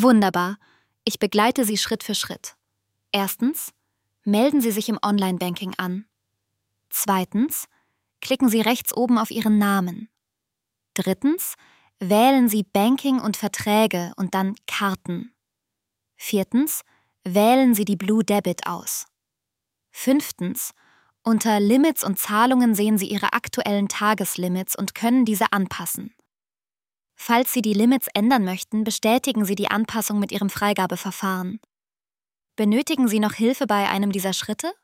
Wunderbar. Ich begleite Sie Schritt für Schritt. Erstens, melden Sie sich im Online-Banking an. Zweitens, klicken Sie rechts oben auf Ihren Namen. Drittens, wählen Sie Banking und Verträge und dann Karten. Viertens, wählen Sie die Blue Debit aus. Fünftens, unter Limits und Zahlungen sehen Sie Ihre aktuellen Tageslimits und können diese anpassen. Falls Sie die Limits ändern möchten, bestätigen Sie die Anpassung mit Ihrem Freigabeverfahren. Benötigen Sie noch Hilfe bei einem dieser Schritte?